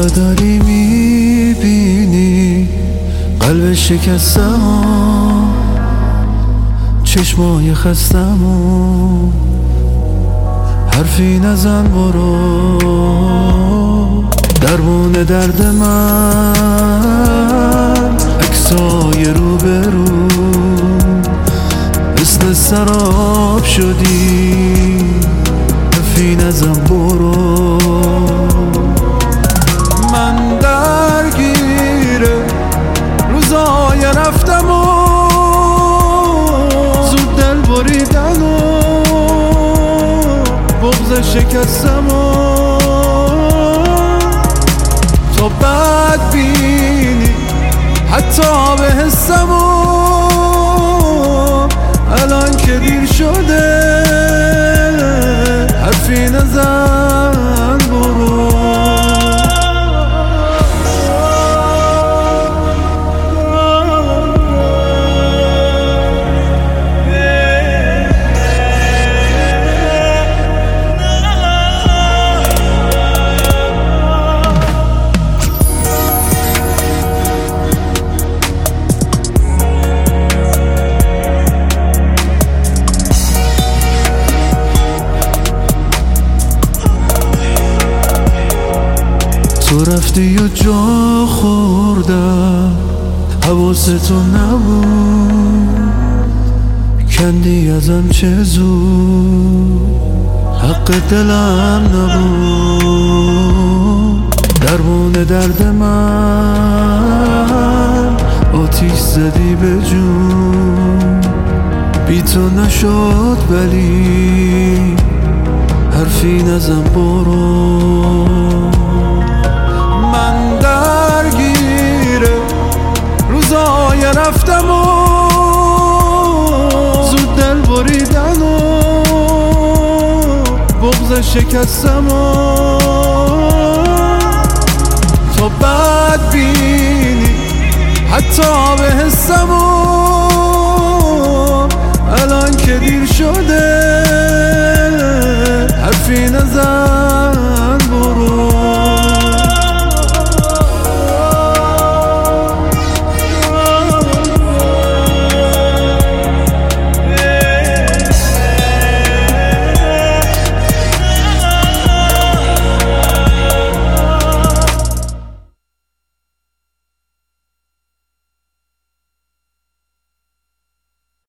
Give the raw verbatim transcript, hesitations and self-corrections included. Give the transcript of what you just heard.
داری میبینی قلب شکستم، چشمای خستم و حرفی نزن برو. درمون درد من عکسای رو به رو، مثل سراب شدی، حرفی نزن برو. من درگیره روزای رفتم و زود دل بریدن و بغض شکستم و تو بد بینی حتی به حسم و الان که دیر شده حرفی نزن برو. تو رفتی و جا خوردم، حواستو نبود، کندی ازم چه زود، حق دلم نبود. درمون درد من آتیش زدی به جون، بی تو نشد ولی حرفی نزن برو. من درگیره روزای رفتم و زود دل بریدن و بغض شکستم و تو بد بینی حتی به حسم و